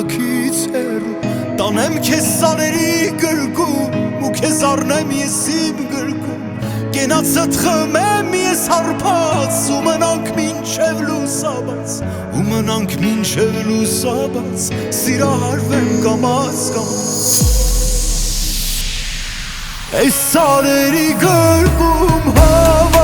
քաղաքից հեռու տանեմ քեզ սարերի գրկում ու քեզ առնեմ ես իմ գրկում կենացդ խմեմ ես հարբած ու մնանք մինչև լուսաբաց ու մնանք մինչև լուսաբաց սիրահարվեմ կամաց կամաց Այս սարերի գրկում հավա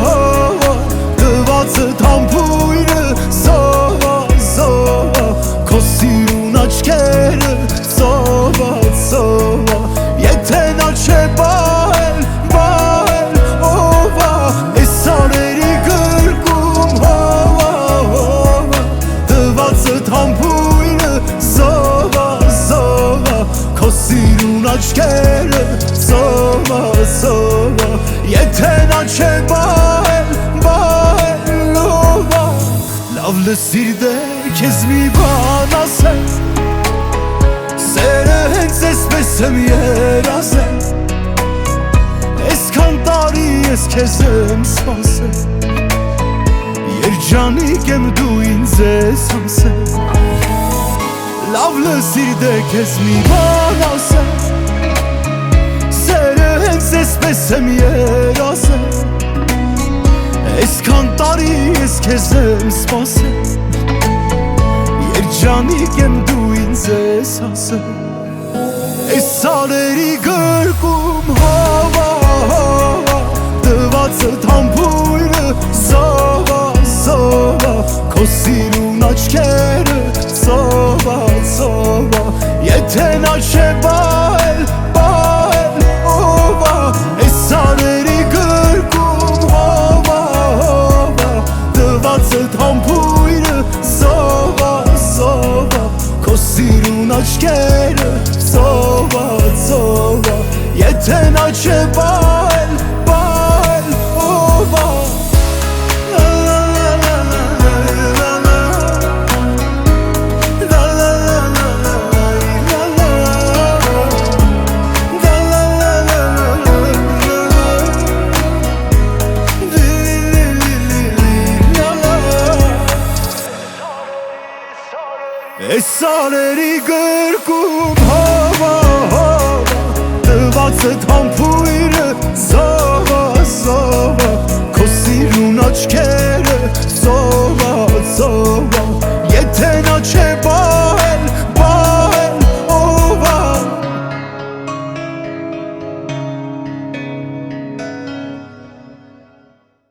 տվածդ համբույրը զովա զովա քո սիրուն աչքերը զովա զովա եթե նա չէ բահել բահել ովա Այս սարերի գրկում հավա տվածդ համբույրը զովա զովա քո սիրուն աչքերը Սովա, սովա, եթե նա չէ բահել, բահել ովա Լավ լսիր դե քեզ մի բան ասեմ Սերը հենց էսպես եմ երազել Այսքան տարի ես քեզ եմ սպասել Երջանիկ եմ դու ինձ ես ասել Լավ լսիր դե քեզ մի բան ասեմ Այսպես եմ երազել Այսքան տարի ես քեզ եմ սպասել Երջանիկ եմ դու ինձ ես ասել Այս սարերի գրկում հավա հավա տվածդ համբույրը զովա զովա քո սիրուն աչքերը զովա զովա եթե նա չէ բահել բահել Այս սարերի գրկում հավա հավա տվածդ համբույրը զովա զովա քո սիրուն աչքերը զովա զովա եթե նա չէ բահել բահել ովա Այս սարերի գրկում հավա հավա տվածդ համբույրը